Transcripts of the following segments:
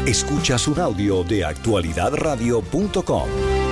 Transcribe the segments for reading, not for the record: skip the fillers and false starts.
Escuchas un audio de actualidadradio.com.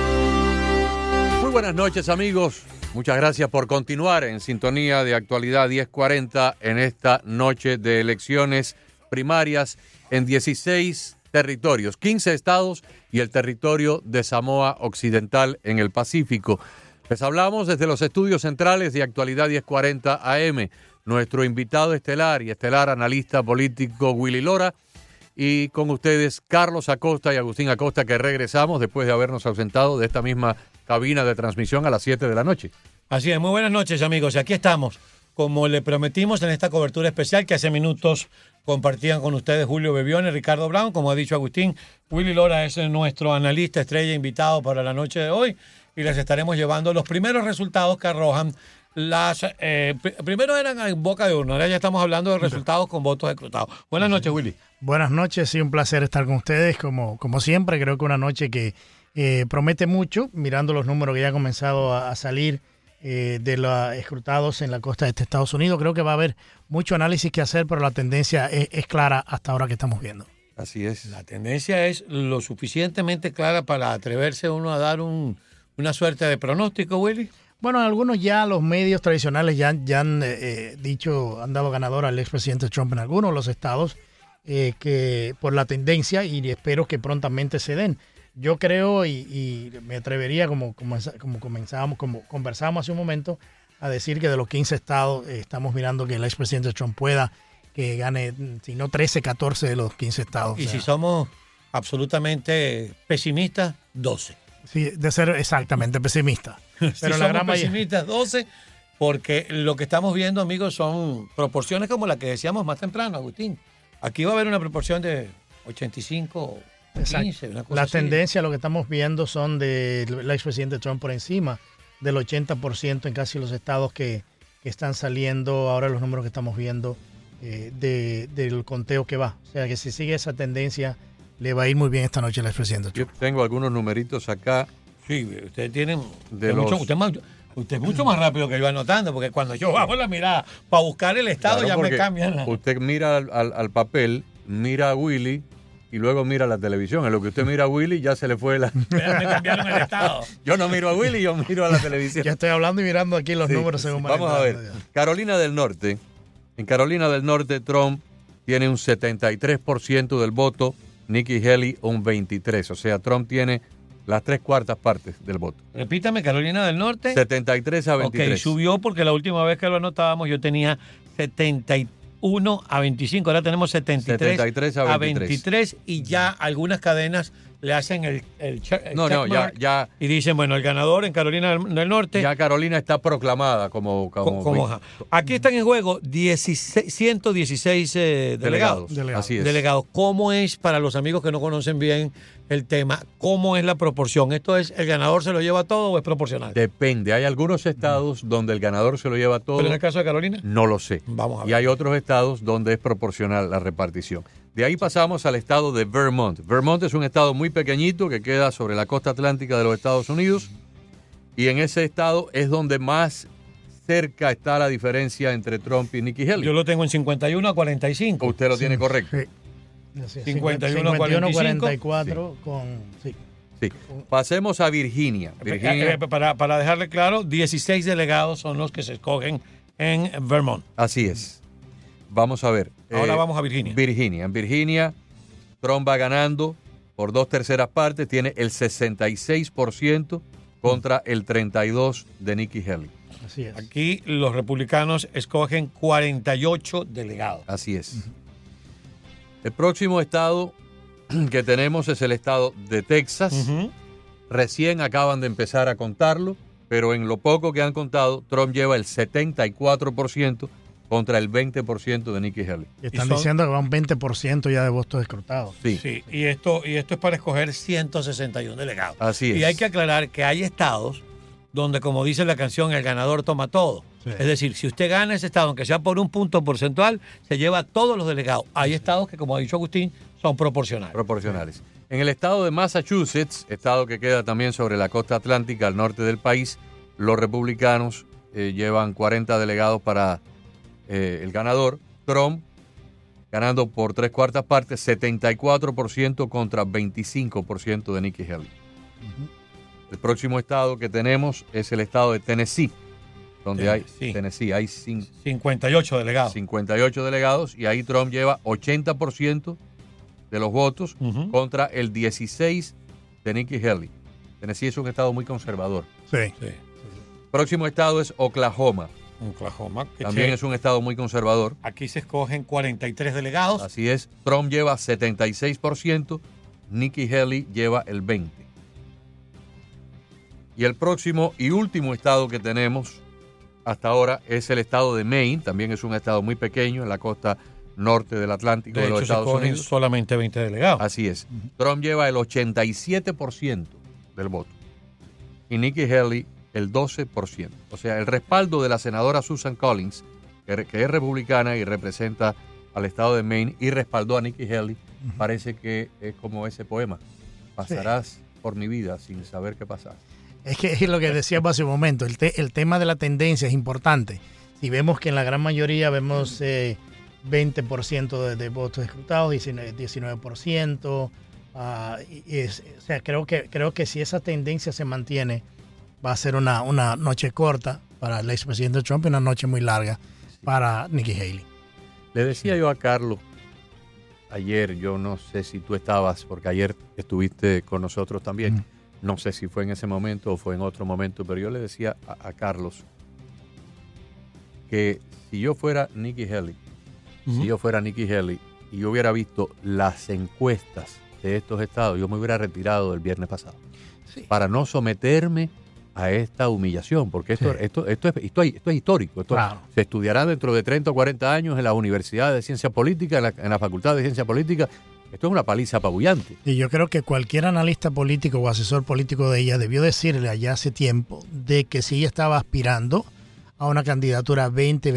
Muy buenas noches, amigos. Muchas gracias por continuar en sintonía de Actualidad 1040 en esta noche de elecciones primarias en 16 territorios, 15 estados y el territorio de Samoa Occidental en el Pacífico. Les hablamos desde los estudios centrales de Actualidad 1040 AM. Nuestro invitado estelar y estelar analista político Willy Lora, y con ustedes Carlos Acosta y Agustín Acosta, que regresamos después de habernos ausentado de esta misma cabina de transmisión a las 7 de la noche. Así es, muy buenas noches, amigos, y aquí estamos, como le prometimos en esta cobertura especial que hace minutos compartían con ustedes Julio Bebione, Ricardo Brown. Como ha dicho Agustín, Willy Lora es nuestro analista estrella invitado para la noche de hoy, y les estaremos llevando los primeros resultados que arrojan las... primero eran en boca de urna, ahora ya estamos hablando de resultados con votos escrutados. Buenas noches, Willy. Buenas noches, sí, un placer estar con ustedes, como siempre. Creo que una noche que promete mucho, mirando los números que ya han comenzado a salir de los escrutados en la costa de Estados Unidos. Creo que va a haber mucho análisis que hacer, pero la tendencia es clara hasta ahora que estamos viendo. Así es. La tendencia es lo suficientemente clara para atreverse uno a dar una suerte de pronóstico, Willy. Bueno, algunos ya los medios tradicionales ya han dicho, han dado ganador al expresidente Trump en algunos de los estados, que por la tendencia, y espero que prontamente se den. Yo creo y me atrevería, como conversábamos hace un momento, a decir que de los 15 estados estamos mirando que el expresidente Trump pueda que gane, si no 13, 14 de los 15 estados. Y si somos absolutamente pesimistas, 12. Sí, de ser exactamente pesimista. Pero si somos pesimistas, 12, porque lo que estamos viendo, amigos, son proporciones como la que decíamos más temprano, Agustín. Aquí va a haber una proporción de 85, 15, una cosa La así. tendencia, lo que estamos viendo son del expresidente Trump por encima del 80% en casi los estados que están saliendo ahora, los números que estamos viendo del conteo que va. O sea que si sigue esa tendencia, le va a ir muy bien esta noche al expresidente Trump. Yo tengo algunos numeritos acá. Sí, ustedes tienen... Usted es mucho más rápido que yo anotando, porque cuando yo bajo la mirada para buscar el estado, claro, ya me cambian. Usted mira al papel, mira a Willy y luego mira la televisión. En lo que usted mira a Willy ya se le fue la... Me cambiaron el estado. Yo no miro a Willy, yo miro a la televisión. Ya estoy hablando y mirando aquí los números según Vamos a ver. Carolina del Norte. En Carolina del Norte, Trump tiene un 73% del voto, Nikki Haley un 23%. O sea, Trump tiene las 3/4 partes del voto. Repítame, Carolina del Norte. 73-23. Ok, subió porque la última vez que lo anotábamos yo tenía 71-25. Ahora tenemos 73-23. Y ya algunas cadenas le hacen el ya. Y dicen, bueno, el ganador en Carolina del Norte. Ya Carolina está proclamada como aquí están en juego 116 delegados. Así es. Delegados. ¿Cómo es, para los amigos que no conocen bien el tema, cómo es la proporción? ¿Esto es, el ganador se lo lleva todo o es proporcional? Depende. Hay algunos estados donde el ganador se lo lleva todo. ¿Pero en el caso de Carolina? No lo sé. Vamos a ver. Y hay otros estados donde es proporcional la repartición. De ahí pasamos al estado de Vermont. Vermont es un estado muy pequeñito que queda sobre la costa atlántica de los Estados Unidos, y en ese estado es donde más cerca está la diferencia entre Trump y Nikki Haley. Yo lo tengo en 51-45. Usted lo tiene correcto. Sí. 51-44 sí. Sí. Pasemos a Virginia. Para dejarle claro, 16 delegados son los que se escogen en Vermont. Así es. Vamos a ver. Ahora vamos a Virginia. En Virginia, Trump va ganando por 2/3 partes. Tiene el 66% contra el 32% de Nikki Haley. Así es. Aquí los republicanos escogen 48 delegados. Así es. El próximo estado que tenemos es el estado de Texas. Recién acaban de empezar a contarlo, pero en lo poco que han contado, Trump lleva el 74% contra el 20% de Nikki Haley. Están diciendo que va un 20% ya de votos escrutados. Sí, y esto es para escoger 161 delegados. Así es. Y hay que aclarar que hay estados donde, como dice la canción, el ganador toma todo. Sí. Es decir, si usted gana ese estado, aunque sea por un punto porcentual, se lleva todos los delegados. Hay estados que, como ha dicho Agustín, son proporcionales. En el estado de Massachusetts, estado que queda también sobre la costa atlántica al norte del país, los republicanos llevan 40 delegados para el ganador. Trump ganando por 3/4 partes, 74% contra 25% de Nikki Haley. El próximo estado que tenemos es el estado de Tennessee, donde hay 58 delegados. 58 delegados, y ahí Trump lleva 80% de los votos contra el 16% de Nikki Haley. Tennessee es un estado muy conservador. Sí. Próximo estado es Oklahoma. Que También es un estado muy conservador. Aquí se escogen 43 delegados. Así es. Trump lleva 76%, Nikki Haley lleva el 20%. Y el próximo y último estado que tenemos hasta ahora es el estado de Maine. También es un estado muy pequeño en la costa norte del Atlántico de los Estados Unidos. Solamente 20 delegados. Así es. Trump lleva el 87% del voto y Nikki Haley el 12%. O sea, el respaldo de la senadora Susan Collins, que es republicana y representa al estado de Maine y respaldó a Nikki Haley, parece que es como ese poema. Pasarás por mi vida sin saber qué pasar. Es que es lo que decíamos hace un momento, el tema de la tendencia es importante. Si vemos que en la gran mayoría vemos 20% de votos escrutados, 19%, o sea, creo que si esa tendencia se mantiene, va a ser una noche corta para el expresidente Trump y una noche muy larga para Nikki Haley. Le decía yo a Carlos ayer, yo no sé si tú estabas, porque ayer estuviste con nosotros también. No sé si fue en ese momento o fue en otro momento, pero yo le decía a Carlos que si yo fuera Nikki Haley, y yo hubiera visto las encuestas de estos estados, yo me hubiera retirado el viernes pasado para no someterme a esta humillación, porque esto es histórico. Esto se estudiará dentro de 30 o 40 años en la Universidad de Ciencia Política, en la Facultad de Ciencia Política. Esto es una paliza apabullante. Y yo creo que cualquier analista político o asesor político de ella debió decirle allá hace tiempo de que si ella estaba aspirando a una candidatura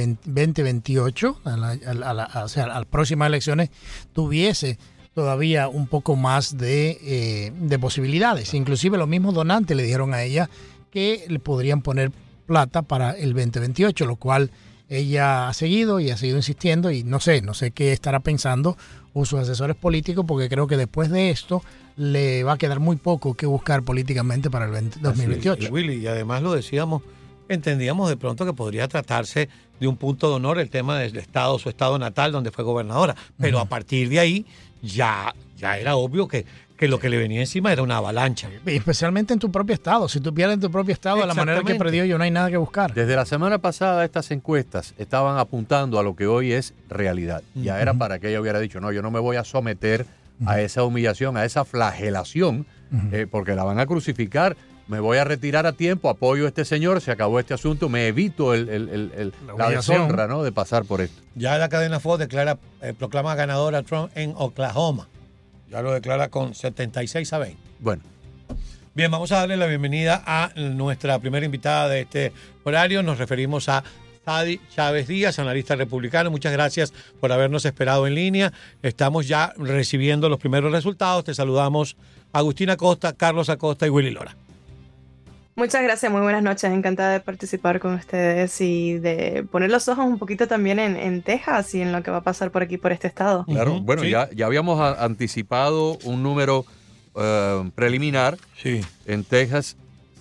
2028, o sea, a las próximas elecciones, tuviese todavía un poco más de posibilidades. Inclusive los mismos donantes le dijeron a ella que le podrían poner plata para el 2028, lo cual ella ha seguido y ha seguido insistiendo, y no sé qué estará pensando o sus asesores políticos, porque creo que después de esto le va a quedar muy poco que buscar políticamente para el 2028. Willy, y además lo decíamos, entendíamos de pronto que podría tratarse de un punto de honor el tema del estado, su estado natal, donde fue gobernadora, pero a partir de ahí ya era obvio que lo que le venía encima era una avalancha. Especialmente en tu propio estado. Si tú pierdes en tu propio estado, a la manera que perdió, yo no hay nada que buscar. Desde la semana pasada estas encuestas estaban apuntando a lo que hoy es realidad. Ya era para que ella hubiera dicho, no, yo no me voy a someter a esa humillación, a esa flagelación, porque la van a crucificar. Me voy a retirar a tiempo, apoyo a este señor, se acabó este asunto, me evito la deshonra, ¿no?, de pasar por esto. Ya la cadena Fox proclama ganadora a Trump en Oklahoma. Ya lo declara con 76-20. Bueno. Bien, vamos a darle la bienvenida a nuestra primera invitada de este horario. Nos referimos a Sadi Chávez Díaz, analista republicano. Muchas gracias por habernos esperado en línea. Estamos ya recibiendo los primeros resultados. Te saludamos Agustín Acosta, Carlos Acosta y Willy Lora. Muchas gracias, muy buenas noches. Encantada de participar con ustedes y de poner los ojos un poquito también en Texas y en lo que va a pasar por aquí, por este estado. Claro, bueno, sí. ya habíamos anticipado un número preliminar. Sí. En Texas,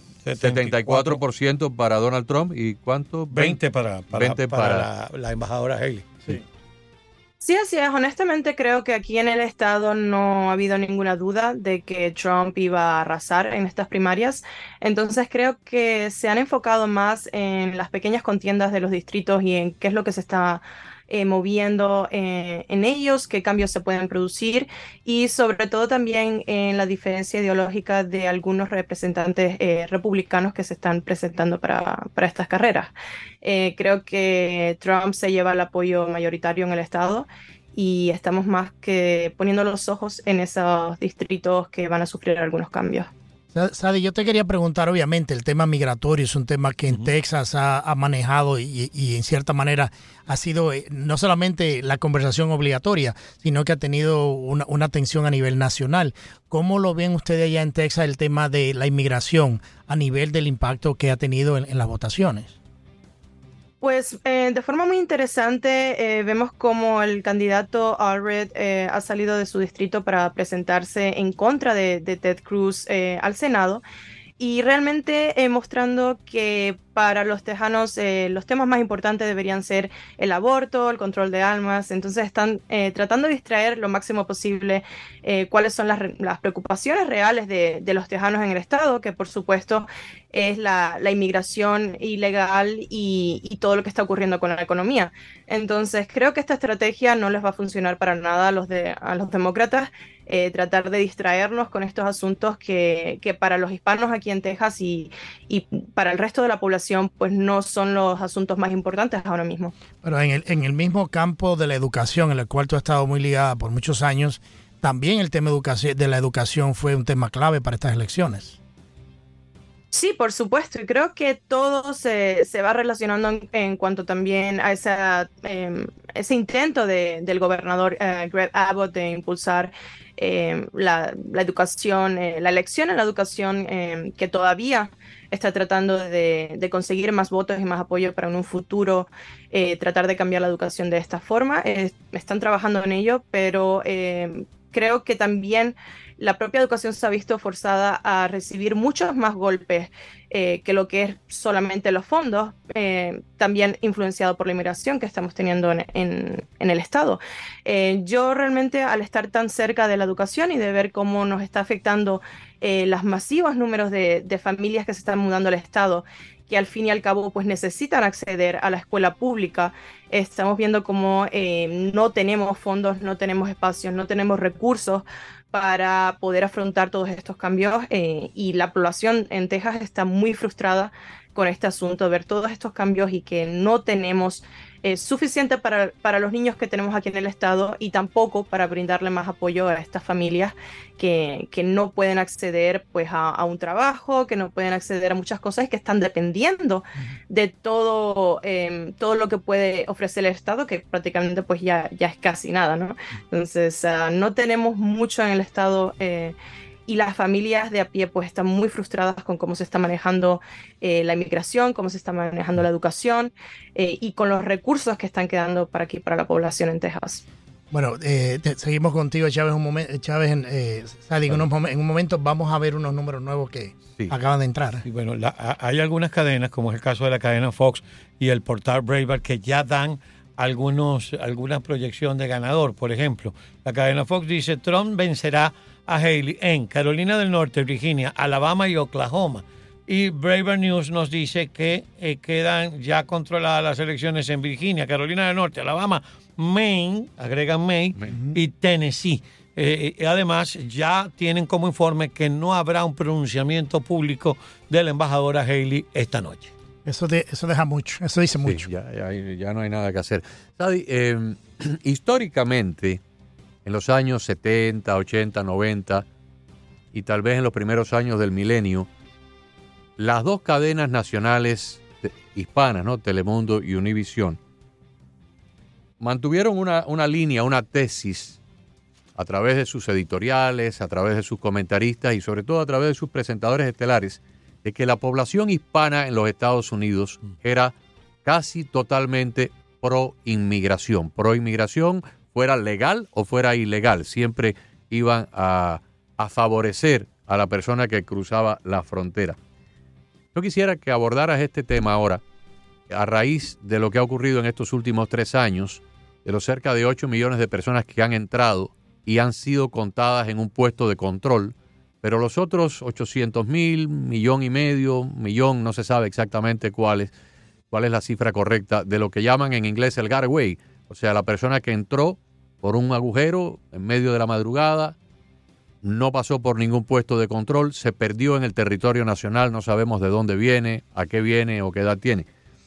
74% para Donald Trump. ¿Y cuánto? 20 para la embajadora Haley. Sí. Sí, así es. Honestamente creo que aquí en el estado no ha habido ninguna duda de que Trump iba a arrasar en estas primarias. Entonces creo que se han enfocado más en las pequeñas contiendas de los distritos y en qué es lo que se está moviendo en ellos, qué cambios se pueden producir y sobre todo también en la diferencia ideológica de algunos representantes republicanos que se están presentando para estas carreras. Creo que Trump se lleva el apoyo mayoritario en el estado y estamos más que poniendo los ojos en esos distritos que van a sufrir algunos cambios. Sadi, yo te quería preguntar, obviamente, el tema migratorio es un tema que en Texas ha manejado y en cierta manera ha sido no solamente la conversación obligatoria, sino que ha tenido una atención a nivel nacional. ¿Cómo lo ven ustedes allá en Texas el tema de la inmigración a nivel del impacto que ha tenido en las votaciones? Pues de forma muy interesante vemos como el candidato Allred ha salido de su distrito para presentarse en contra de Ted Cruz al Senado. Y realmente mostrando que para los tejanos los temas más importantes deberían ser el aborto, el control de armas. Entonces están tratando de distraer lo máximo posible cuáles son las preocupaciones reales de los tejanos en el estado, que por supuesto es la inmigración ilegal y todo lo que está ocurriendo con la economía. Entonces creo que esta estrategia no les va a funcionar para nada a los demócratas. Tratar de distraernos con estos asuntos que para los hispanos aquí en Texas y para el resto de la población pues no son los asuntos más importantes ahora mismo. Pero en el mismo campo de la educación, en el cual tú has estado muy ligada por muchos años, también el tema de la educación fue un tema clave para estas elecciones. Sí, por supuesto, y creo que todo se va relacionando en cuanto también a ese intento del gobernador Greg Abbott de impulsar la educación, la elección en la educación que todavía está tratando de conseguir más votos y más apoyo para en un futuro tratar de cambiar la educación de esta forma. Están trabajando en ello, pero creo que también la propia educación se ha visto forzada a recibir muchos más golpes que lo que es solamente los fondos, también influenciado por la inmigración que estamos teniendo en el estado. Yo realmente, al estar tan cerca de la educación y de ver cómo nos está afectando los masivos números de familias que se están mudando al estado, que al fin y al cabo pues necesitan acceder a la escuela pública, estamos viendo cómo no tenemos fondos, no tenemos espacios, no tenemos recursos para poder afrontar todos estos cambios y la población en Texas está muy frustrada con este asunto, de ver todos estos cambios y que no tenemos suficiente para los niños que tenemos aquí en el estado y tampoco para brindarle más apoyo a estas familias que no pueden acceder pues a un trabajo, que no pueden acceder a muchas cosas y que están dependiendo de todo lo que puede ofrecer el estado, que prácticamente pues ya es casi nada, ¿no? Entonces no tenemos mucho en el estado y las familias de a pie pues están muy frustradas con cómo se está manejando la inmigración, cómo se está manejando la educación y con los recursos que están quedando para aquí, para la población en Texas. Bueno, seguimos contigo, Chávez, Sadi, en un momento vamos a ver unos números nuevos que acaban de entrar. Y bueno, hay algunas cadenas, como es el caso de la cadena Fox y el portal Breitbart, que ya dan alguna proyección de ganador. Por ejemplo, la cadena Fox dice: Trump vencerá a Haley en Carolina del Norte, Virginia, Alabama y Oklahoma. Y Breitbart News nos dice que quedan ya controladas las elecciones en Virginia, Carolina del Norte, Alabama, Maine, agregan Maine, y Tennessee. Además, ya tienen como informe que no habrá un pronunciamiento público de la embajadora Haley esta noche. Eso deja mucho, eso dice mucho. Ya no hay nada que hacer. Sadi, históricamente, en los años 70, 80, 90 y tal vez en los primeros años del milenio, las dos cadenas nacionales hispanas, ¿no? Telemundo y Univisión, mantuvieron una línea, una tesis a través de sus editoriales, a través de sus comentaristas y sobre todo a través de sus presentadores estelares, de que la población hispana en los Estados Unidos era casi totalmente pro-inmigración. Pro-inmigración, fuera legal o fuera ilegal. Siempre iban a favorecer a la persona que cruzaba la frontera. Yo quisiera que abordaras este tema ahora, a raíz de lo que ha ocurrido en estos últimos 3 años, de los cerca de 8 millones de personas que han entrado y han sido contadas en un puesto de control, pero los otros 800,000, 1,5 millón, no se sabe exactamente cuál es la cifra correcta, de lo que llaman en inglés el getaway, o sea, la persona que entró por un agujero en medio de la madrugada, no pasó por ningún puesto de control, se perdió en el territorio nacional, no sabemos de dónde viene, a qué viene o qué edad tiene.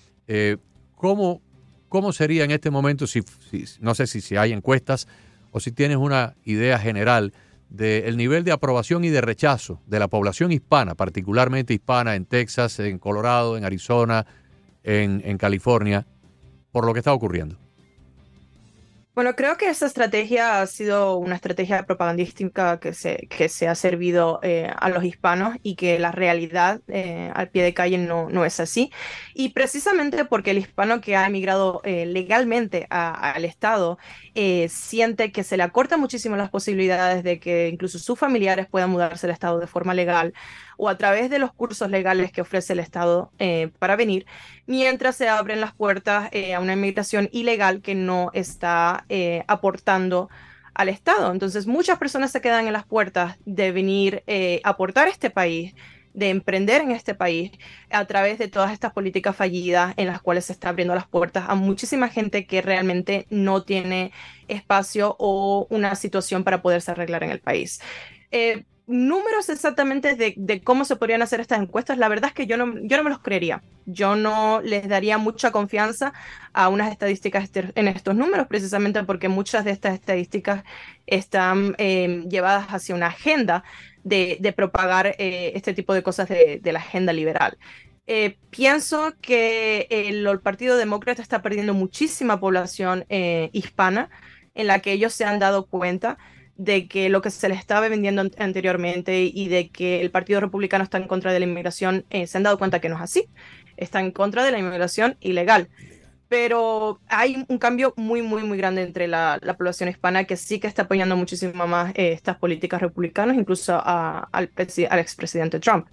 ¿Cómo sería en este momento, no sé si hay encuestas o si tienes una idea general del nivel de aprobación y de rechazo de la población hispana, particularmente hispana en Texas, en Colorado, en Arizona, en California, por lo que está ocurriendo? Bueno, creo que esa estrategia ha sido una estrategia propagandística que se ha servido a los hispanos y que la realidad al pie de calle no es así. Y precisamente porque el hispano que ha emigrado legalmente al Estado siente que se le acortan muchísimo las posibilidades de que incluso sus familiares puedan mudarse al Estado de forma legal o a través de los cursos legales que ofrece el Estado para venir, mientras se abren las puertas a una inmigración ilegal que no está aportando al Estado. Entonces, muchas personas se quedan en las puertas de venir a aportar a este país, de emprender en este país a través de todas estas políticas fallidas en las cuales se está abriendo las puertas a muchísima gente que realmente no tiene espacio o una situación para poderse arreglar en el país. Números exactamente de cómo se podrían hacer estas encuestas, la verdad es que yo no me los creería. Yo no les daría mucha confianza a unas estadísticas en estos números, precisamente porque muchas de estas estadísticas están llevadas hacia una agenda de propagar este tipo de cosas de la agenda liberal. Pienso que el Partido Demócrata está perdiendo muchísima población hispana, en la que ellos se han dado cuenta de que lo que se les estaba vendiendo anteriormente y de que el Partido Republicano está en contra de la inmigración, se han dado cuenta que no es así. Está en contra de la inmigración ilegal. Pero hay un cambio muy, muy, muy grande entre la población hispana que sí que está apoyando muchísimo más estas políticas republicanas, incluso al expresidente Trump.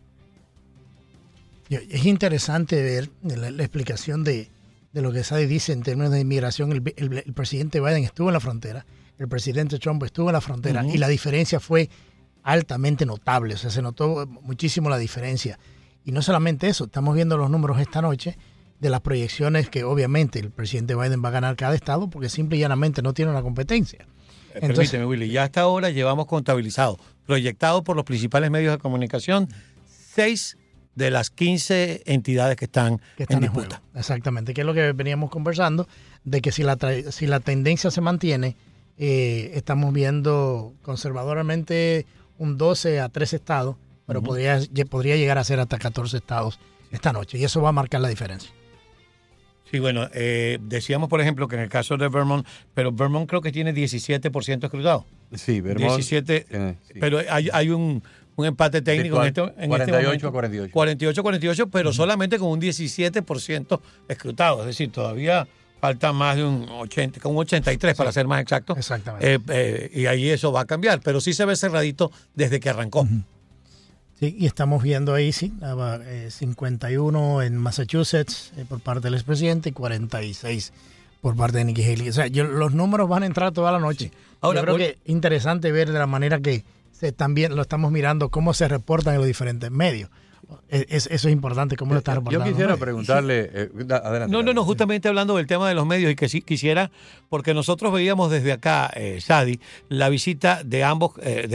Es interesante ver la explicación de lo que Sadie dice en términos de inmigración. El presidente Biden estuvo en la frontera, el presidente Trump estuvo en la frontera, y la diferencia fue altamente notable. O sea, se notó muchísimo la diferencia. Y no solamente eso, estamos viendo los números esta noche de las proyecciones que obviamente el presidente Biden va a ganar cada estado porque simple y llanamente no tiene una competencia. Permíteme, Willy, ya hasta ahora llevamos contabilizado, proyectado por los principales medios de comunicación, 6 de las 15 entidades que están en disputa. Exactamente, que es lo que veníamos conversando, de que si la tendencia se mantiene, estamos viendo conservadoramente un 12 a 13 estados, pero podría llegar a ser hasta 14 estados esta noche, y eso va a marcar la diferencia. Sí, bueno, decíamos, por ejemplo, que en el caso de Vermont, pero Vermont creo que tiene 17% escrutado. Sí, Vermont. 17, sí. Pero hay un empate técnico en 48 a 48. 48-48, pero solamente con un 17% escrutado. Es decir, todavía falta más de un 80, con un 83 para ser más exacto. Exactamente. Y ahí eso va a cambiar, pero sí se ve cerradito desde que arrancó. Sí, y estamos viendo ahí, 51 en Massachusetts por parte del expresidente y 46 por parte de Nikki Haley. O sea, los números van a entrar toda la noche. Sí. Ahora, yo creo que es interesante ver de la manera que también lo estamos mirando, cómo se reportan en los diferentes medios. Eso es importante, cómo lo está reportando. Yo quisiera preguntarle... adelante. No, justamente hablando del tema de los medios, y que sí quisiera, porque nosotros veíamos desde acá, Sadie, la visita de ambos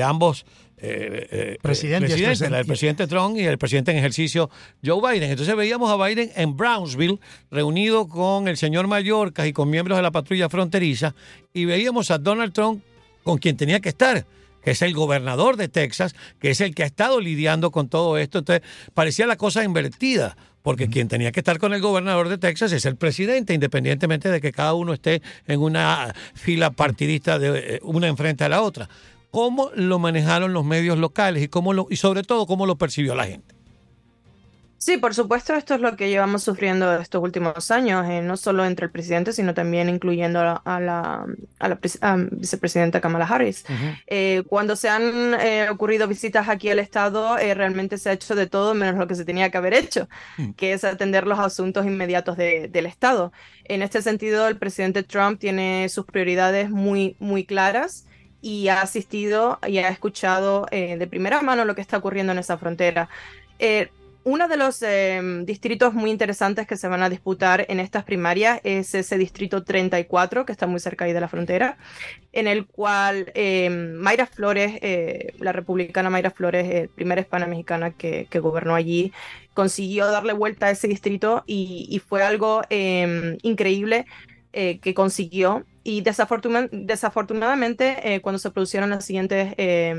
presidentes, el presidente Trump y el presidente en ejercicio Joe Biden. Entonces veíamos a Biden en Brownsville reunido con el señor Mayorkas y con miembros de la patrulla fronteriza, y veíamos a Donald Trump con quien tenía que estar, que es el gobernador de Texas, que es el que ha estado lidiando con todo esto. Entonces parecía la cosa invertida, porque quien tenía que estar con el gobernador de Texas es el presidente, independientemente de que cada uno esté en una fila partidista de una enfrente a la otra. ¿Cómo lo manejaron los medios locales y sobre todo cómo lo percibió la gente? Sí, por supuesto, esto es lo que llevamos sufriendo estos últimos años, no solo entre el presidente, sino también incluyendo a la vicepresidenta Kamala Harris. Cuando se han ocurrido visitas aquí al Estado, realmente se ha hecho de todo menos lo que se tenía que haber hecho, que es atender los asuntos inmediatos del Estado. En este sentido, el presidente Trump tiene sus prioridades muy, muy claras y ha asistido y ha escuchado de primera mano lo que está ocurriendo en esa frontera. Uno de los distritos muy interesantes que se van a disputar en estas primarias es ese distrito 34, que está muy cerca ahí de la frontera, en el cual Mayra Flores, la republicana Mayra Flores, primera hispana mexicana que gobernó allí, consiguió darle vuelta a ese distrito y fue algo increíble que consiguió. Y desafortunadamente, cuando se produjeron las siguientes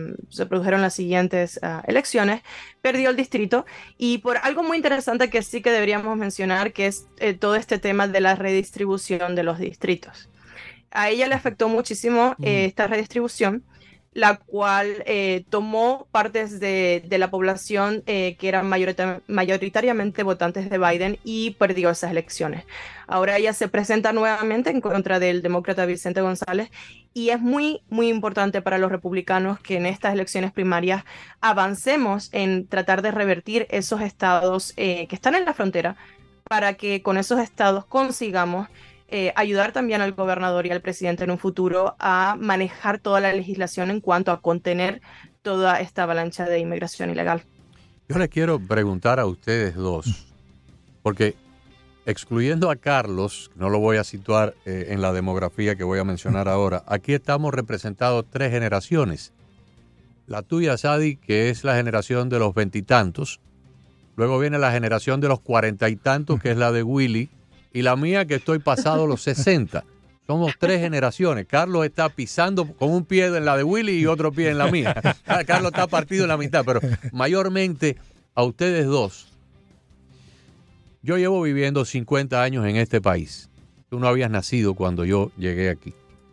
elecciones, perdió el distrito. Y por algo muy interesante que sí que deberíamos mencionar, que es todo este tema de la redistribución de los distritos. A ella le afectó muchísimo esta redistribución, la cual tomó partes de la población que eran mayoritariamente votantes de Biden y perdió esas elecciones. Ahora ella se presenta nuevamente en contra del demócrata Vicente González y es muy, muy importante para los republicanos que en estas elecciones primarias avancemos en tratar de revertir esos estados que están en la frontera para que con esos estados consigamos ayudar también al gobernador y al presidente en un futuro a manejar toda la legislación en cuanto a contener toda esta avalancha de inmigración ilegal. Yo les quiero preguntar a ustedes dos, porque excluyendo a Carlos, no lo voy a situar en la demografía que voy a mencionar ahora, aquí estamos representados 3 generaciones. La tuya, Sadi, que es la generación de los 20 y tantos, luego viene la generación de los 40 y tantos, que es la de Willy, y la mía, que estoy pasado los 60. Somos 3 generaciones. Carlos está pisando con un pie en la de Willy y otro pie en la mía. Carlos está partido en la mitad, pero mayormente a ustedes dos. Yo llevo viviendo 50 años en este país. Tú no habías nacido cuando yo llegué aquí.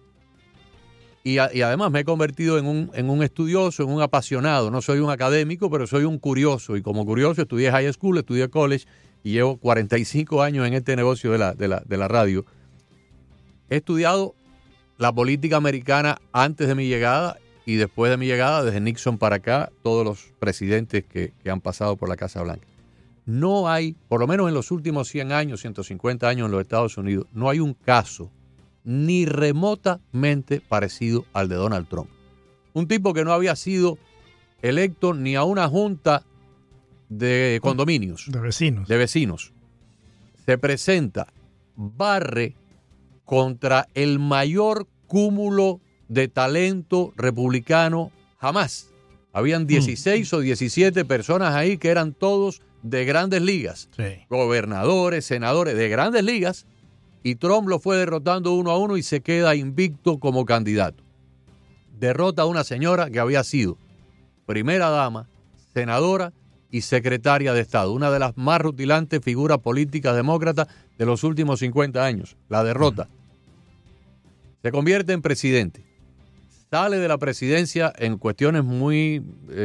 Y además me he convertido en un estudioso, en un apasionado. No soy un académico, pero soy un curioso. Y como curioso estudié high school, estudié college y llevo 45 años en este negocio de la radio. He estudiado la política americana antes de mi llegada y después de mi llegada, desde Nixon para acá, todos los presidentes que han pasado por la Casa Blanca. No hay, por lo menos en los últimos 100 años, 150 años en los Estados Unidos, no hay un caso ni remotamente parecido al de Donald Trump. Un tipo que no había sido electo ni a una junta de condominios. De vecinos. Se presenta, barre contra el mayor cúmulo de talento republicano jamás. Habían 16 o 17 personas ahí que eran todos de grandes ligas. Sí. Gobernadores, senadores de grandes ligas. Y Trump lo fue derrotando uno a uno y se queda invicto como candidato. Derrota a una señora que había sido primera dama, senadora y secretaria de Estado, una de las más rutilantes figuras políticas demócratas de los últimos 50 años. La derrota. Se convierte en presidente. Sale de la presidencia en cuestiones muy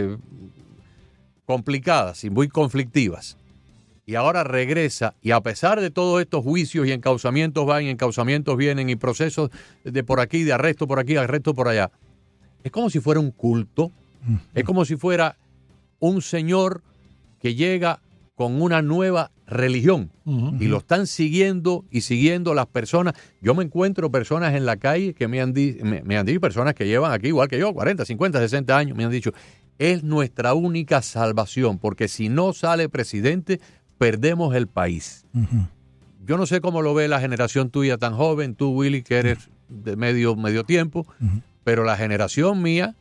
complicadas y muy conflictivas. Y ahora regresa, y a pesar de todos estos juicios y encauzamientos van y encauzamientos vienen y procesos de por aquí, de arresto por aquí, arresto por allá, es como si fuera un culto, es como si fuera un señor que llega con una nueva religión y lo están siguiendo y siguiendo las personas. Yo me encuentro personas en la calle que me han dicho, personas que llevan aquí igual que yo, 40, 50, 60 años, me han dicho, es nuestra única salvación, porque si no sale presidente, perdemos el país. Yo no sé cómo lo ve la generación tuya tan joven, tú, Willy, que eres de medio tiempo, pero la generación mía,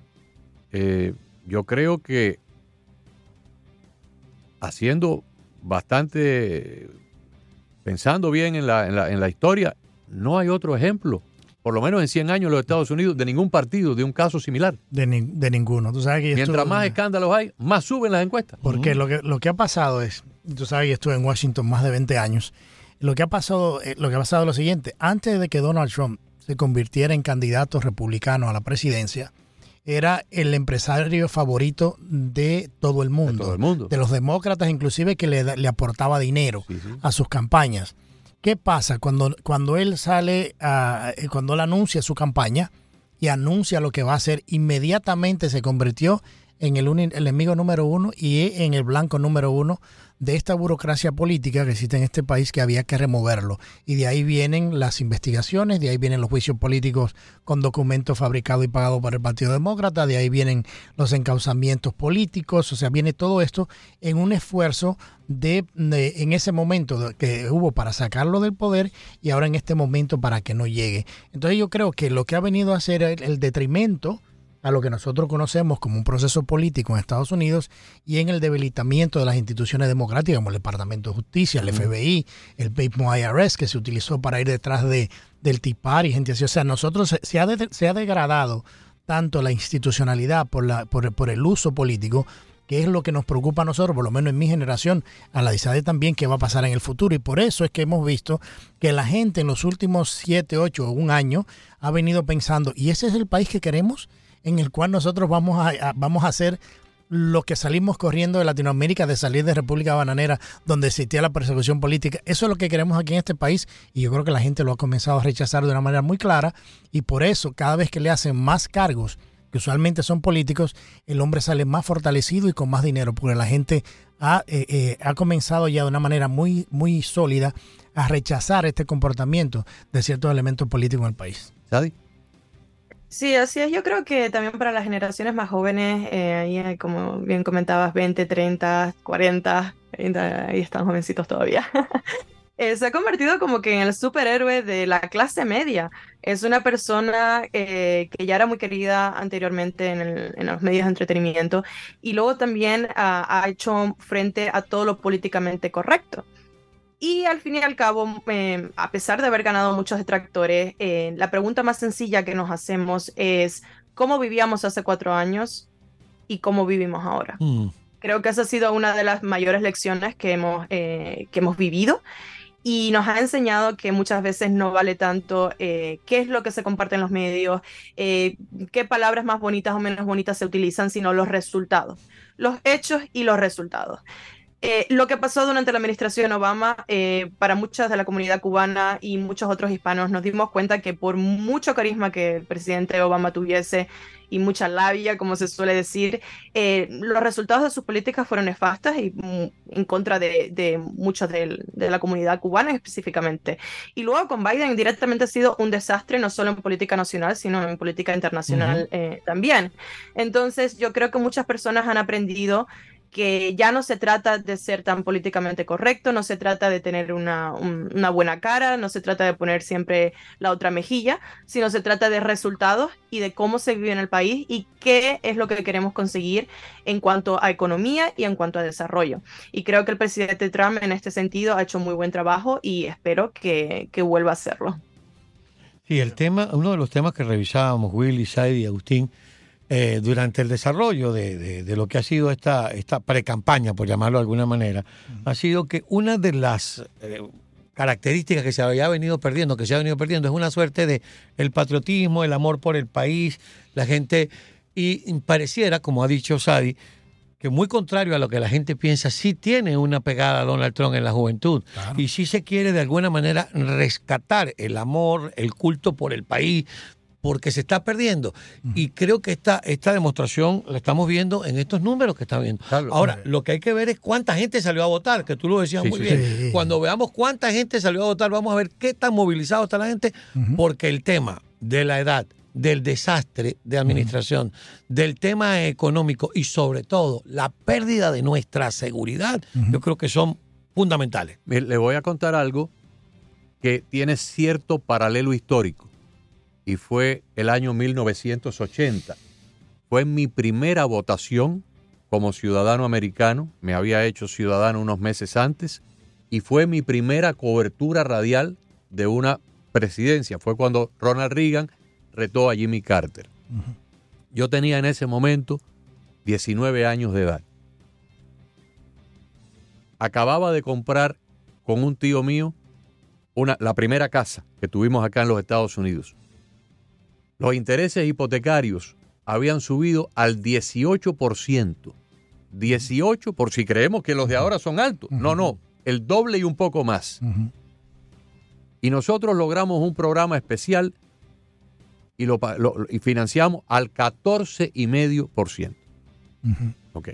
yo creo que haciendo bastante, pensando bien en la historia, no hay otro ejemplo, por lo menos en 100 años en los Estados Unidos, de ningún partido, de un caso similar. De ninguno. ¿Tú sabes que mientras más escándalos hay, más suben las encuestas. Porque lo que ha pasado es, tú sabes que estuve en Washington más de 20 años, lo que ha pasado es lo siguiente: antes de que Donald Trump se convirtiera en candidato republicano a la presidencia, era el empresario favorito de todo el mundo. De los demócratas, inclusive, que le aportaba dinero a sus campañas. ¿Qué pasa cuando él sale, cuando él anuncia su campaña y anuncia lo que va a hacer? Inmediatamente se convirtió en el enemigo número 1 y en el blanco número 1 de esta burocracia política que existe en este país, que había que removerlo. Y de ahí vienen las investigaciones, de ahí vienen los juicios políticos con documentos fabricados y pagados por el Partido Demócrata, de ahí vienen los encauzamientos políticos. O sea, viene todo esto en un esfuerzo en ese momento que hubo para sacarlo del poder, y ahora en este momento para que no llegue. Entonces yo creo que lo que ha venido a hacer el detrimento a lo que nosotros conocemos como un proceso político en Estados Unidos, y en el debilitamiento de las instituciones democráticas como el Departamento de Justicia, el FBI, el mismo IRS, que se utilizó para ir detrás del Tea Party y gente así. O sea, nosotros se ha degradado tanto la institucionalidad por el uso político, que es lo que nos preocupa a nosotros, por lo menos en mi generación, a la de Isade también, qué va a pasar en el futuro. Y por eso es que hemos visto que la gente en los últimos 7, 8 o un año ha venido pensando, ¿y ese es el país que queremos? En el cual nosotros vamos a hacer lo que salimos corriendo de Latinoamérica, de salir de República Bananera, donde existía la persecución política. Eso es lo que queremos aquí en este país, y yo creo que la gente lo ha comenzado a rechazar de una manera muy clara, y por eso cada vez que le hacen más cargos, que usualmente son políticos, el hombre sale más fortalecido y con más dinero, porque la gente ha comenzado ya de una manera muy, muy sólida a rechazar este comportamiento de ciertos elementos políticos en el país. ¿Sadi? Sí, así es. Yo creo que también para las generaciones más jóvenes, ahí como bien comentabas, 20, 30, 40, ahí están jovencitos todavía. Se ha convertido como que en el superhéroe de la clase media. Es una persona que ya era muy querida anteriormente en los medios de entretenimiento, y luego también ha hecho frente a todo lo políticamente correcto. Y al fin y al cabo, a pesar de haber ganado muchos detractores, la pregunta más sencilla que nos hacemos es ¿cómo vivíamos hace 4 años y cómo vivimos ahora? Creo que esa ha sido una de las mayores lecciones que hemos vivido, y nos ha enseñado que muchas veces no vale tanto qué es lo que se comparte en los medios, qué palabras más bonitas o menos bonitas se utilizan, sino los resultados, los hechos y los resultados. Lo que pasó durante la administración Obama, para muchas de la comunidad cubana y muchos otros hispanos, nos dimos cuenta que por mucho carisma que el presidente Obama tuviese y mucha labia, como se suele decir, los resultados de sus políticas fueron nefastas y en contra de muchos de la comunidad cubana específicamente. Y luego con Biden directamente ha sido un desastre, no solo en política nacional, sino en política internacional también. Entonces yo creo que muchas personas han aprendido que ya no se trata de ser tan políticamente correcto, no se trata de tener una buena cara, no se trata de poner siempre la otra mejilla, sino se trata de resultados y de cómo se vive en el país y qué es lo que queremos conseguir en cuanto a economía y en cuanto a desarrollo. Y creo que el presidente Trump en este sentido ha hecho muy buen trabajo, y espero que vuelva a hacerlo. Sí, uno de los temas que revisábamos, Willy, Saidi y Agustín, durante el desarrollo de lo que ha sido esta pre-campaña, por llamarlo de alguna manera, ha sido que una de las características que se ha venido perdiendo es una suerte de el patriotismo, el amor por el país, la gente, y pareciera, como ha dicho Sadi, que muy contrario a lo que la gente piensa, sí tiene una pegada a Donald Trump en la juventud. Claro. Y sí se quiere de alguna manera rescatar el amor, el culto por el país, porque se está perdiendo. Y creo que esta demostración la estamos viendo en estos números que estamos viendo. Claro. Ahora, lo que hay que ver es cuánta gente salió a votar, que tú lo decías muy bien. Sí. Cuando veamos cuánta gente salió a votar, vamos a ver qué tan movilizado está la gente, porque el tema de la edad, del desastre de administración, del tema económico y sobre todo la pérdida de nuestra seguridad, yo creo que son fundamentales. Le voy a contar algo que tiene cierto paralelo histórico. Y fue el año 1980. Fue mi primera votación como ciudadano americano. Me había hecho ciudadano unos meses antes. Y fue mi primera cobertura radial de una presidencia. Fue cuando Ronald Reagan retó a Jimmy Carter. Yo tenía en ese momento 19 años de edad. Acababa de comprar con un tío mío la primera casa que tuvimos acá en los Estados Unidos. Los intereses hipotecarios habían subido al 18%. 18%, por si creemos que los de ahora son altos. No, el doble y un poco más. Y nosotros logramos un programa especial y financiamos al 14,5%. Ok.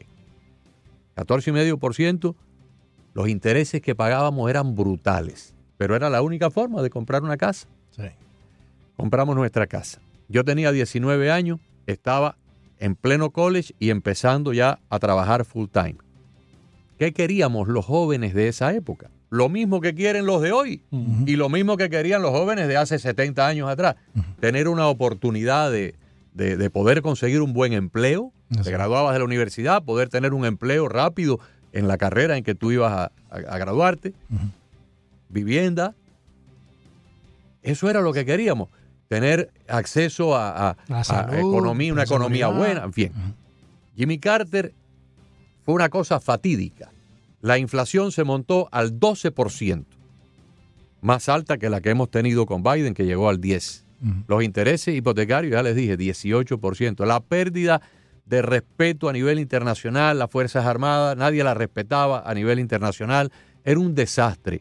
14,5%. Los intereses que pagábamos eran brutales, pero era la única forma de comprar una casa. Sí. Compramos nuestra casa. Yo tenía 19 años, estaba en pleno college y empezando ya a trabajar full time. ¿Qué queríamos los jóvenes de esa época? Lo mismo que quieren los de hoy y lo mismo que querían los jóvenes de hace 70 años atrás. Tener una oportunidad de poder conseguir un buen empleo. Te graduabas de la universidad, poder tener un empleo rápido en la carrera en que tú ibas a graduarte. Vivienda. Eso era lo que queríamos. Tener acceso a salud, una economía buena, en fin. Jimmy Carter fue una cosa fatídica. La inflación se montó al 12%, más alta que la que hemos tenido con Biden, que llegó al 10%. Los intereses hipotecarios, ya les dije, 18%. La pérdida de respeto a nivel internacional, las Fuerzas Armadas, nadie las respetaba a nivel internacional, era un desastre.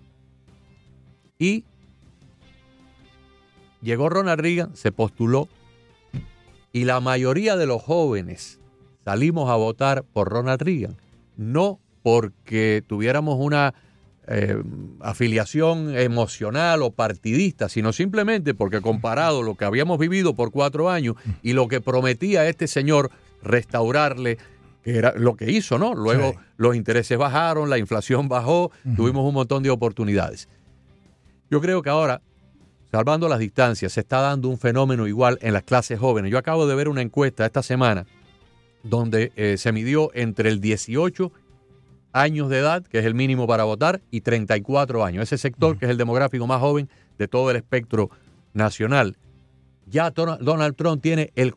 Y llegó Ronald Reagan, se postuló, y la mayoría de los jóvenes salimos a votar por Ronald Reagan, no porque tuviéramos una afiliación emocional o partidista, sino simplemente porque comparado lo que habíamos vivido por 4 años y lo que prometía este señor restaurarle, que era lo que hizo, ¿no? Luego los intereses bajaron, la inflación bajó, tuvimos un montón de oportunidades. Yo creo que ahora, salvando las distancias, se está dando un fenómeno igual en las clases jóvenes. Yo acabo de ver una encuesta esta semana donde se midió entre el 18 años de edad, que es el mínimo para votar, y 34 años. Ese sector, que es el demográfico más joven de todo el espectro nacional. Ya Donald Trump tiene el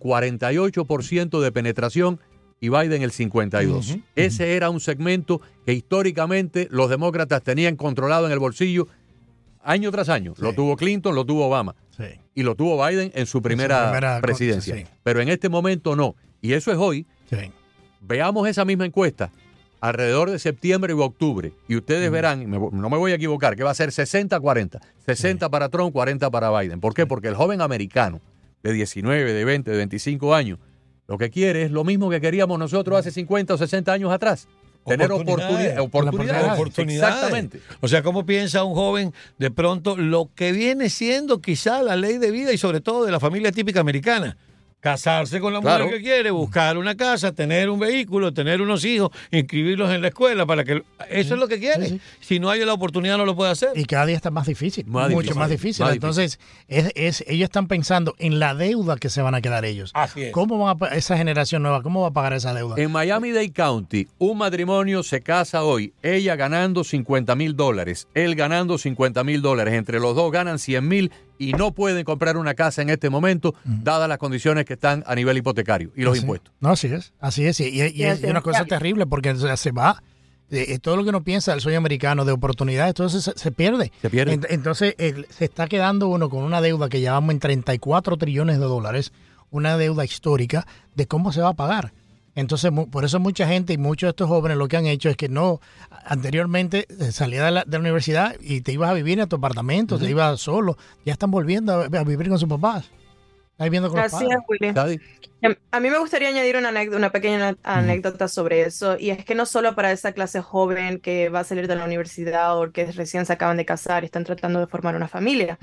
48% de penetración y Biden el 52%. Ese era un segmento que históricamente los demócratas tenían controlado en el bolsillo año tras año. Lo tuvo Clinton, lo tuvo Obama. Y lo tuvo Biden en su primera presidencia. Pero en este momento no. Y eso es hoy. Veamos esa misma encuesta alrededor de septiembre u octubre, y ustedes verán, no me voy a equivocar, que va a ser 60-40, 60 para Trump, 40 para Biden. ¿Por qué? Porque el joven americano de 19, de 20, de 25 años, lo que quiere es lo mismo que queríamos nosotros hace 50 o 60 años atrás. Tener oportunidades. Exactamente. O sea, ¿cómo piensa un joven de pronto lo que viene siendo quizá la ley de vida y sobre todo de la familia típica americana? Casarse con la mujer que quiere, buscar una casa, tener un vehículo, tener unos hijos, inscribirlos en la escuela para que... Eso es lo que quiere. Si no hay la oportunidad, no lo puede hacer. Y cada día está más difícil, mucho más difícil. Entonces, ellos están pensando en la deuda que se van a quedar ellos. Así es. ¿Cómo van a, esa generación nueva, cómo va a pagar esa deuda? En Miami-Dade County, un matrimonio se casa hoy, ella ganando $50,000, él ganando $50,000. Entre los dos ganan $100,000 y no pueden comprar una casa en este momento, dadas las condiciones que están a nivel hipotecario y los impuestos. No, así es. Y es una cosa terrible porque se va. Todo lo que uno piensa del sueño americano, de oportunidades, todo eso se pierde. Entonces, se está quedando uno con una deuda que llevamos en $34 trillones, una deuda histórica de cómo se va a pagar. Entonces, por eso mucha gente y muchos de estos jóvenes lo que han hecho es que anteriormente salías de la universidad y te ibas a vivir en tu apartamento, te ibas solo, ya están volviendo a vivir con sus papás. Están viviendo con los padres. Willy. A mí me gustaría añadir una pequeña anécdota sobre eso, y es que no solo para esa clase joven que va a salir de la universidad o que recién se acaban de casar y están tratando de formar una familia.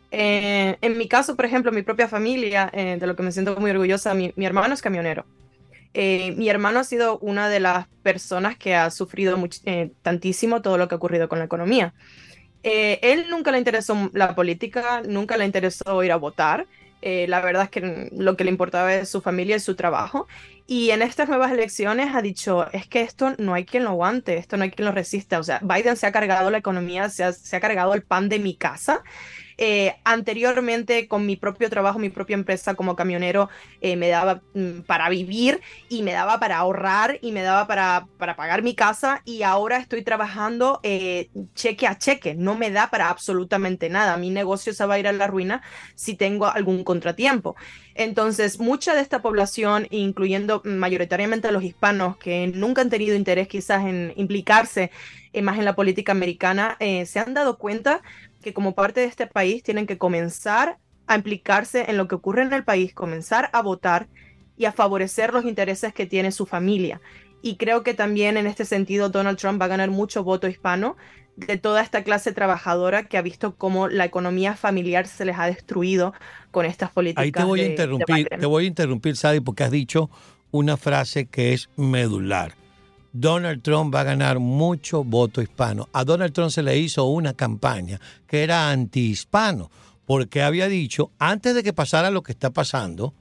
En mi caso, por ejemplo, mi propia familia, de lo que me siento muy orgullosa, mi hermano es camionero. Mi hermano ha sido una de las personas que ha sufrido tantísimo todo lo que ha ocurrido con la economía. Él nunca le interesó la política, nunca le interesó ir a votar. La verdad es que lo que le importaba es su familia y su trabajo. Y en estas nuevas elecciones ha dicho, es que esto no hay quien lo aguante, esto no hay quien lo resista. O sea, Biden se ha cargado la economía, se ha cargado el pan de mi casa. Anteriormente, con mi propio trabajo, mi propia empresa como camionero, me daba para vivir y me daba para ahorrar y me daba para pagar mi casa, y ahora estoy trabajando cheque a cheque, no me da para absolutamente nada. Mi negocio se va a ir a la ruina si tengo algún contratiempo. Entonces, mucha de esta población, incluyendo mayoritariamente a los hispanos que nunca han tenido interés quizás en implicarse más en la política americana, se han dado cuenta que como parte de este país tienen que comenzar a implicarse en lo que ocurre en el país, comenzar a votar y a favorecer los intereses que tiene su familia. Y creo que también en este sentido Donald Trump va a ganar mucho voto hispano de toda esta clase trabajadora que ha visto cómo la economía familiar se les ha destruido con estas políticas. Ahí te voy a interrumpir, Sadi, porque has dicho una frase que es medular. Donald Trump va a ganar mucho voto hispano. A Donald Trump se le hizo una campaña que era antihispano, porque había dicho, antes de que pasara lo que está pasando,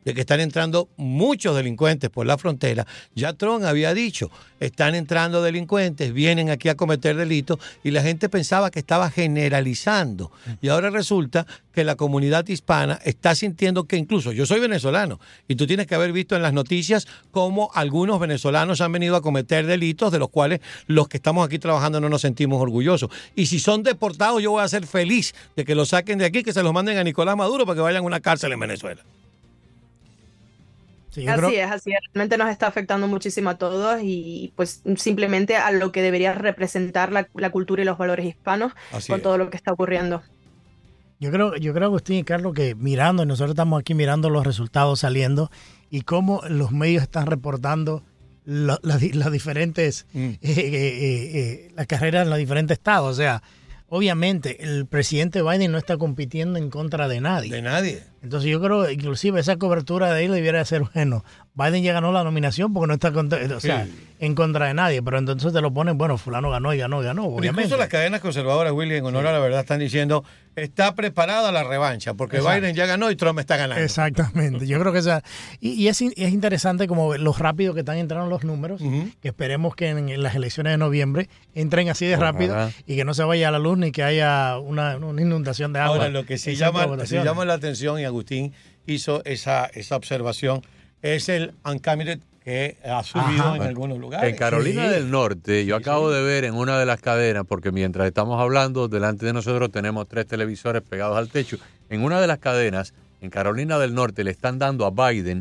de que están entrando muchos delincuentes por la frontera. Ya Trump había dicho, están entrando delincuentes, vienen aquí a cometer delitos, y la gente pensaba que estaba generalizando. Y ahora resulta que la comunidad hispana está sintiendo que incluso, yo soy venezolano, y tú tienes que haber visto en las noticias cómo algunos venezolanos han venido a cometer delitos de los cuales los que estamos aquí trabajando no nos sentimos orgullosos. Y si son deportados, yo voy a ser feliz de que los saquen de aquí, que se los manden a Nicolás Maduro para que vayan a una cárcel en Venezuela. Sí, Así es, realmente nos está afectando muchísimo a todos y pues simplemente a lo que debería representar la cultura y los valores hispanos con todo lo que está ocurriendo. Yo creo, Agustín y Carlos, que mirando, nosotros estamos aquí mirando los resultados saliendo y cómo los medios están reportando las diferentes, las carreras en los diferentes estados. O sea, obviamente el presidente Biden no está compitiendo en contra de nadie. De nadie. Entonces yo creo, inclusive esa cobertura de él debiera ser, bueno, Biden ya ganó la nominación porque no está en contra de nadie, pero entonces te lo ponen, bueno, fulano ganó y ganó, obviamente. Incluso las cadenas conservadoras, Willy, en honor a la verdad, están diciendo, está preparada la revancha, porque Biden ya ganó y Trump está ganando. Exactamente, yo creo que es interesante como lo rápido que están entrando los números, que esperemos que en las elecciones de noviembre entren así de rápido y que no se vaya a la luz ni que haya una inundación de agua. Ahora, lo que sí llama la atención, y Agustín hizo esa observación, es el uncommitted que ha subido en algunos lugares. En Carolina del Norte, yo acabo de ver en una de las cadenas, porque mientras estamos hablando, delante de nosotros tenemos 3 televisores pegados al techo. En una de las cadenas, en Carolina del Norte, le están dando a Biden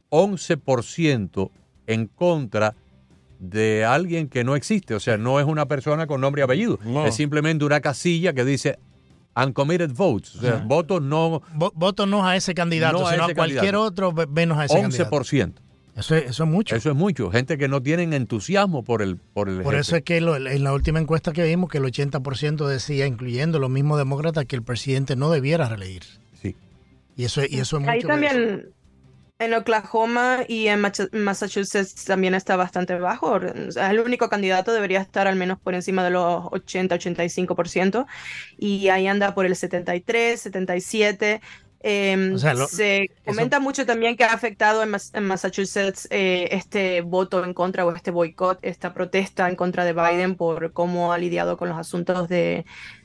11% en contra de alguien que no existe. O sea, no es una persona con nombre y apellido. No. Es simplemente una casilla que dice uncommitted votes. O sea, votos no a ese candidato, sino a cualquier otro menos a ese 11%. Candidato. Eso es mucho. Eso es mucho. Gente que no tienen entusiasmo por el Por eso es que en la última encuesta que vimos que el 80% decía, incluyendo los mismos demócratas, que el presidente no debiera reelegirse. Sí. Y eso es mucho. Ahí también en Oklahoma y en Massachusetts también está bastante bajo. O sea, el único candidato debería estar al menos por encima de los 80-85%. Y ahí anda por el 73, 77%. Se comenta mucho también que ha afectado en Massachusetts este voto en contra o este boicot, esta protesta en contra de Biden por cómo ha lidiado con los asuntos de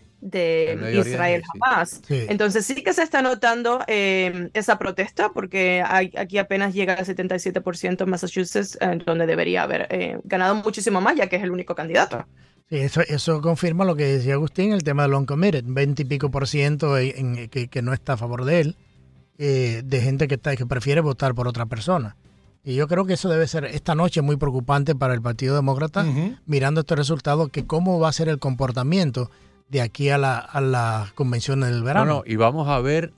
Israel jamás. Sí. Entonces sí que se está notando esa protesta porque aquí apenas llega al 77% en Massachusetts, donde debería haber ganado muchísimo más, ya que es el único candidato. Sí, eso confirma lo que decía Agustín, el tema del uncommitted, 20 y pico % que no está a favor de él, de gente que prefiere votar por otra persona. Y yo creo que eso debe ser esta noche muy preocupante para el Partido Demócrata, mirando estos resultados, que cómo va a ser el comportamiento de aquí a la convención del verano. Y vamos a ver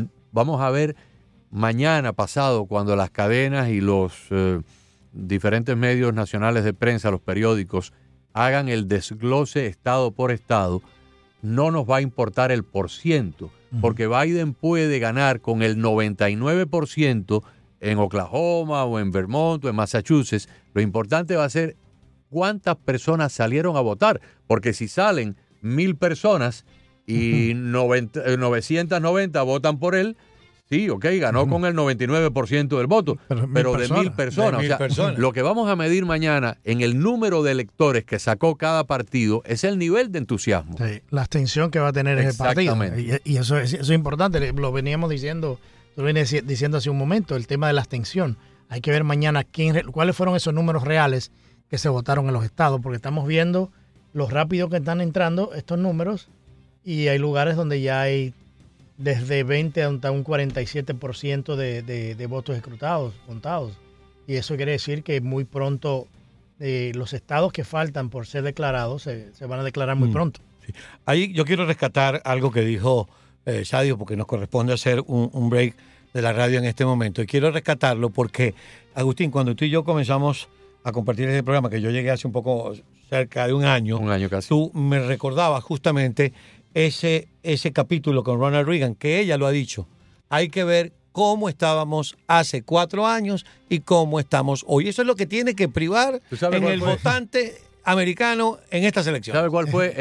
mañana pasado, cuando las cadenas y los diferentes medios nacionales de prensa, los periódicos, hagan el desglose estado por estado, no nos va a importar el %, porque Biden puede ganar con el 99% en Oklahoma o en Vermont o en Massachusetts. Lo importante va a ser cuántas personas salieron a votar, porque si salen 1,000 personas y 990 votan por él, sí, ganó con el 99% del voto, pero de 1,000 personas. Lo que vamos a medir mañana en el número de electores que sacó cada partido es el nivel de entusiasmo. Sí, la abstención que va a tener ese partido. Y eso es importante, lo veníamos diciendo, diciendo hace un momento, el tema de la abstención. Hay que ver mañana cuáles fueron esos números reales que se votaron en los estados, porque estamos viendo lo rápido que están entrando estos números y hay lugares donde ya hay desde 20 hasta un 47% de votos escrutados, contados. Y eso quiere decir que muy pronto los estados que faltan por ser declarados se van a declarar muy pronto. Sí. Ahí yo quiero rescatar algo que dijo Sadio, porque nos corresponde hacer un break de la radio en este momento. Y quiero rescatarlo porque, Agustín, cuando tú y yo comenzamos a compartir este programa, que yo llegué hace un poco cerca de un año casi, tú me recordabas justamente ese capítulo con Ronald Reagan, que ella lo ha dicho. Hay que ver cómo estábamos hace 4 años y cómo estamos hoy. Eso es lo que tiene que privar en el votante americano en estas elecciones. ¿Sabe cuál fue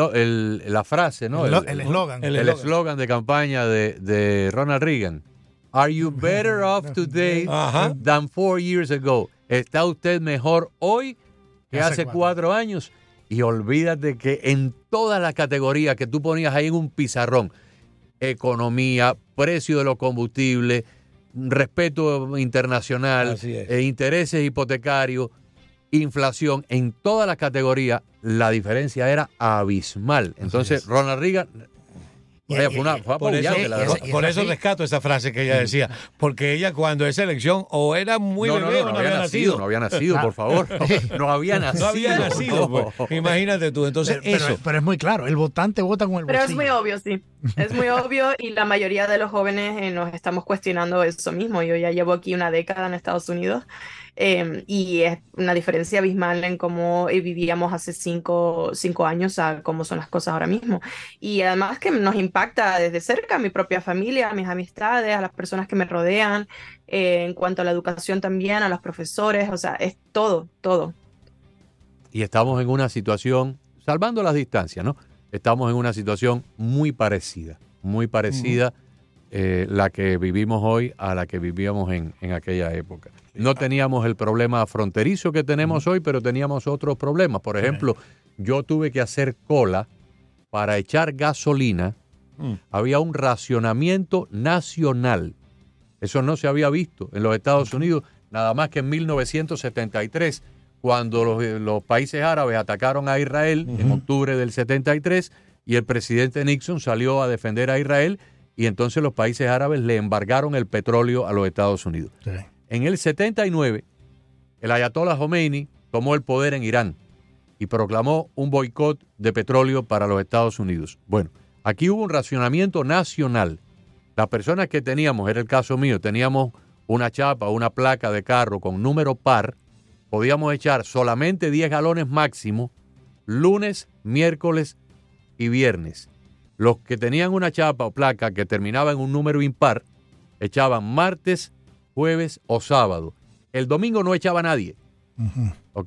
la frase, no? El eslogan. El eslogan de campaña de Ronald Reagan. Are you better off today than 4 years ago? ¿Está usted mejor hoy que hace 4 años? Y olvídate que en todas las categorías que tú ponías ahí en un pizarrón, economía, precio de los combustibles, respeto internacional, intereses hipotecarios, inflación, en todas las categorías la diferencia era abismal. Entonces, Ronald Reagan... Por eso rescato esa frase que ella decía, porque ella cuando esa elección o era muy bebé o no había nacido. No había nacido, por favor. No había nacido. No había nacido, pues. Imagínate tú. Entonces, pero es muy claro, el votante vota con el bolsillo. Pero es muy obvio, sí. Es muy obvio y la mayoría de los jóvenes nos estamos cuestionando eso mismo. Yo ya llevo aquí una década en Estados Unidos y es una diferencia abismal en cómo vivíamos hace 5 años a cómo son las cosas ahora mismo. Y además que nos impacta desde cerca a mi propia familia, a mis amistades, a las personas que me rodean, en cuanto a la educación también, a los profesores, o sea, es todo. Y estamos en una situación, salvando las distancias, ¿no? Estamos en una situación muy parecida la que vivimos hoy a la que vivíamos en aquella época. No teníamos el problema fronterizo que tenemos hoy, pero teníamos otros problemas. Por ejemplo, yo tuve que hacer cola para echar gasolina. Había un racionamiento nacional. Eso no se había visto en los Estados Unidos, nada más que en 1973, cuando los países árabes atacaron a Israel en octubre del 73, y el presidente Nixon salió a defender a Israel, y entonces los países árabes le embargaron el petróleo a los Estados Unidos. Sí. En el 79, el ayatollah Khomeini tomó el poder en Irán y proclamó un boicot de petróleo para los Estados Unidos. Bueno, aquí hubo un racionamiento nacional. Las personas que teníamos, era el caso mío, teníamos una chapa, una placa de carro con número par, podíamos echar solamente 10 galones máximo, lunes, miércoles y viernes. Los que tenían una chapa o placa que terminaba en un número impar, echaban martes, jueves o sábado. El domingo no echaba nadie. ¿Ok?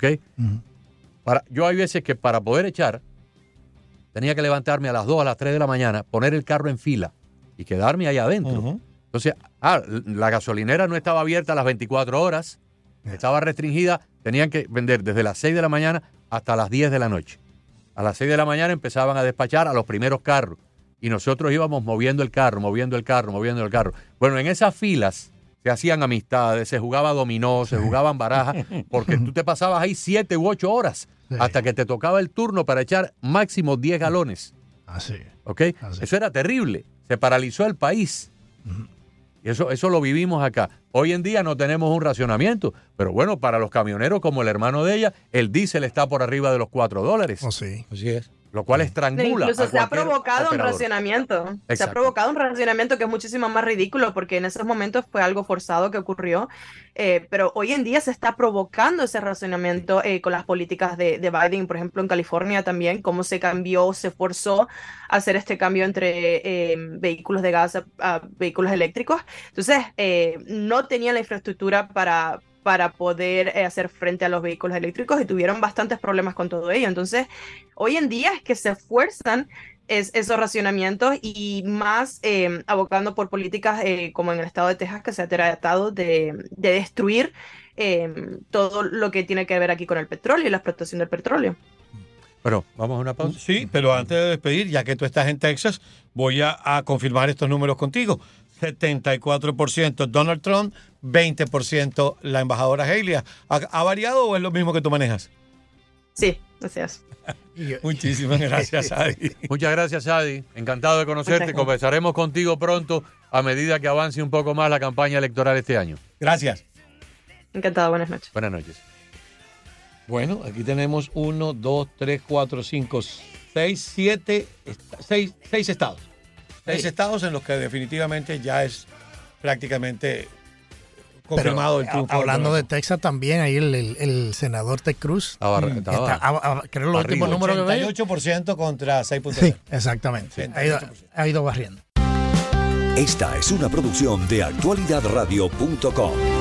Yo hay veces que para poder echar, tenía que levantarme a las 2, a las 3 de la mañana, poner el carro en fila y quedarme ahí adentro. Entonces, la gasolinera no estaba abierta a las 24 horas, estaba restringida, tenían que vender desde las 6 de la mañana hasta las 10 de la noche. A las 6 de la mañana empezaban a despachar a los primeros carros y nosotros íbamos moviendo el carro. Bueno, en esas filas se hacían amistades, se jugaba dominó, se jugaban barajas, porque tú te pasabas ahí 7 u 8 horas hasta que te tocaba el turno para echar máximo 10 galones. Así. ¿Ok? Así. Eso era terrible. Se paralizó el país. Y eso lo vivimos acá. Hoy en día no tenemos un racionamiento, pero bueno, para los camioneros como el hermano de ella, el diésel está por arriba de los $4. Oh, sí. Así es. Lo cual estrangula. Incluso se ha provocado operador. un racionamiento. Exacto. Se ha provocado un racionamiento que es muchísimo más ridículo porque en esos momentos fue algo forzado que ocurrió. Pero hoy en día se está provocando ese racionamiento con las políticas de Biden, por ejemplo, en California también, cómo se cambió, se forzó a hacer este cambio entre vehículos de gas a vehículos eléctricos. Entonces, no tenían la infraestructura para poder hacer frente a los vehículos eléctricos y tuvieron bastantes problemas con todo ello. Entonces, hoy en día es que se esfuerzan esos racionamientos y más abocando por políticas como en el estado de Texas, que se ha tratado de destruir todo lo que tiene que ver aquí con el petróleo y la explotación del petróleo. Bueno, vamos a una pausa. Sí, pero antes de despedir, ya que tú estás en Texas, voy a confirmar estos números contigo. 74% Donald Trump, 20% la embajadora Haley. ¿Ha variado o es lo mismo que tú manejas? Sí, gracias. Muchísimas gracias, Adi. Muchas gracias, Adi. Encantado de conocerte. Conversaremos contigo pronto a medida que avance un poco más la campaña electoral este año. Gracias. Encantado. Buenas noches. Buenas noches. Bueno, aquí tenemos 1, 2, 3, 4, 5, 6, 7, 6 estados. 6 estados en los que definitivamente ya es prácticamente confirmado el triunfo. Hablando de Texas también, ahí el senador Ted Cruz. Creo los últimos números que veo. 88% contra 6.0. Sí, exactamente. Ha ido barriendo. Esta es una producción de actualidadradio.com.